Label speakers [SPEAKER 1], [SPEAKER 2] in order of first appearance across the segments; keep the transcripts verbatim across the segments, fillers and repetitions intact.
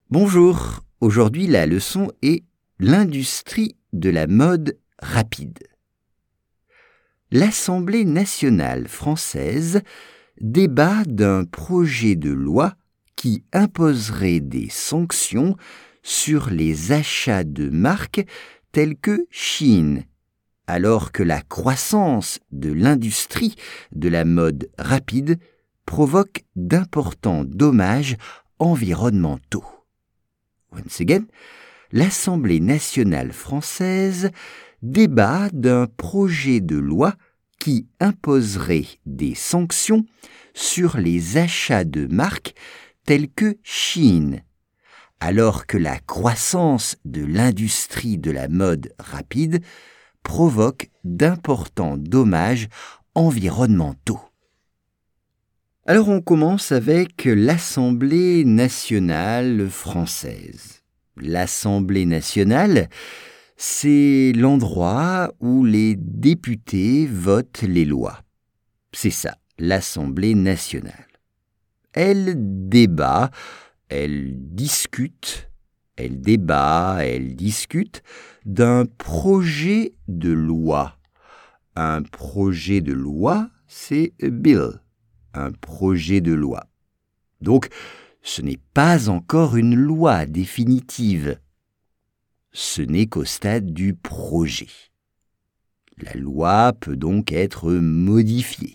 [SPEAKER 1] Bonjour, aujourd'hui la leçon est l'industrie de la mode rapide. L'Assemblée nationale française débat d'un projet de loi qui imposerait des sanctions sur les achats de marques telles que Shein, alors que la croissance de l'industrie de la mode rapide provoque d'importants dommages environnementaux. Once again, l'Assemblée nationale française débat d'un projet de loi qui imposerait des sanctions sur les achats de marques telles que Shein, alors que la croissance de l'industrie de la mode rapide provoque d'importants dommages environnementaux. Alors on commence avec l'Assemblée nationale française. L'Assemblée nationale, c'est l'endroit où les députés votent les lois. C'est ça, l'Assemblée nationale. Elle débat, elle discute, elle débat, elle discute d'un projet de loi. Un projet de loi, c'est a bill. Un projet de loi. Donc, ce n'est pas encore une loi définitive. Ce n'est qu'au stade du projet. La loi peut donc être modifiée.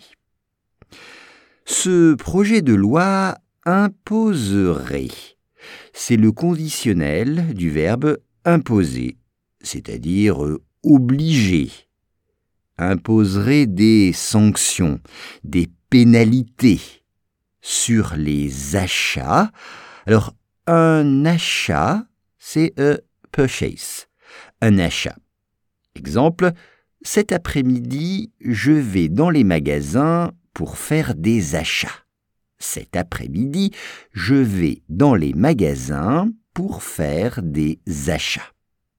[SPEAKER 1] Ce projet de loi imposerait. C'est le conditionnel du verbe imposer, c'est-à-dire obliger. Imposerait des sanctions, des pénalités sur les achats. Alors, un achat, c'est a purchase, un achat. Exemple, cet après-midi, je vais dans les magasins pour faire des achats. Cet après-midi, je vais dans les magasins pour faire des achats.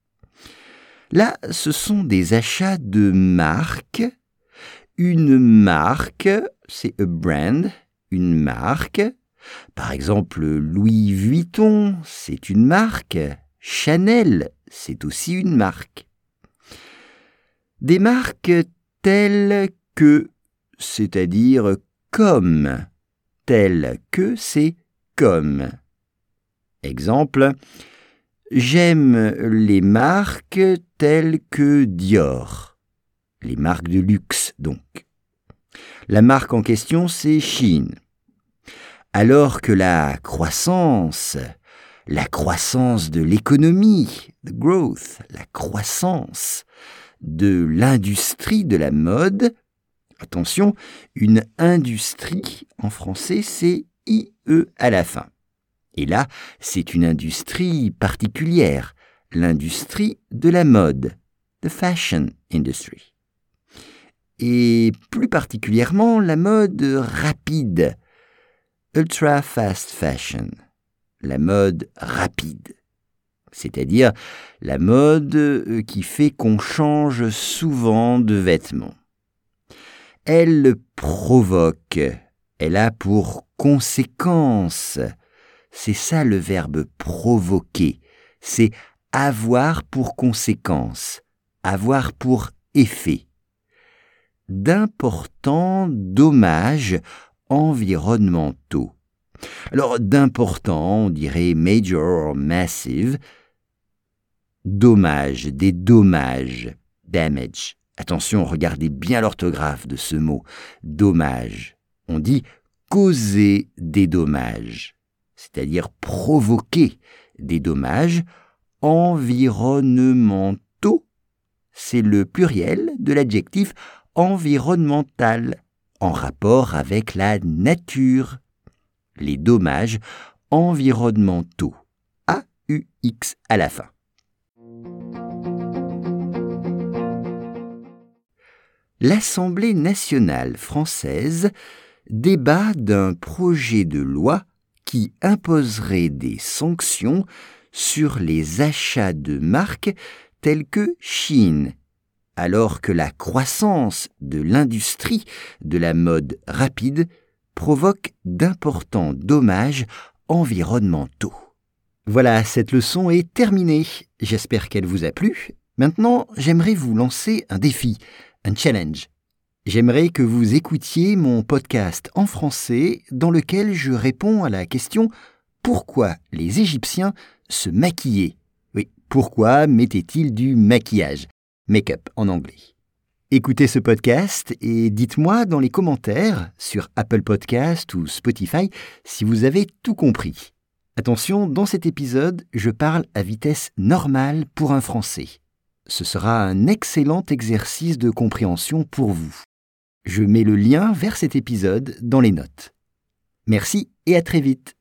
[SPEAKER 1] Là, ce sont des achats de marques. Une marque, c'est a brand, une marque. Par exemple, Louis Vuitton, c'est une marque. Chanel, c'est aussi une marque. Des marques telles que, c'est-à-dire comme. Telles que, c'est comme. Exemple, j'aime les marques telles que Dior. Les marques de luxe, donc. La marque en question, c'est Shein. Alors que la croissance, la croissance de l'économie, the growth, la croissance de l'industrie de la mode, attention, une industrie, en français, c'est I E à la fin. Et là, c'est une industrie particulière, l'industrie de la mode, the fashion industry. Et plus particulièrement la mode rapide, ultra fast fashion, la mode rapide, c'est-à-dire la mode qui fait qu'on change souvent de vêtements. Elle provoque, elle a pour conséquence, c'est ça le verbe provoquer, c'est avoir pour conséquence, avoir pour effet. D'importants dommages environnementaux. Alors, d'importants, on dirait major or massive. Dommages, des dommages, damage. Attention, regardez bien l'orthographe de ce mot, dommage. On dit causer des dommages, c'est-à-dire provoquer des dommages environnementaux. C'est le pluriel de l'adjectif environnemental, en rapport avec la nature. Les dommages environnementaux. A U X à la fin. L'Assemblée nationale française débat d'un projet de loi qui imposerait des sanctions sur les achats de marques telles que Shein, alors que la croissance de l'industrie de la mode rapide provoque d'importants dommages environnementaux. Voilà, cette leçon est terminée. J'espère qu'elle vous a plu. Maintenant, j'aimerais vous lancer un défi, un challenge. J'aimerais que vous écoutiez mon podcast en français dans lequel je réponds à la question « Pourquoi les Égyptiens se maquillaient ?» Oui, pourquoi mettaient-ils du maquillage? Make-up en anglais. Écoutez ce podcast et dites-moi dans les commentaires sur Apple Podcast ou Spotify si vous avez tout compris. Attention, dans cet épisode, je parle à vitesse normale pour un Français. Ce sera un excellent exercice de compréhension pour vous. Je mets le lien vers cet épisode dans les notes. Merci et à très vite.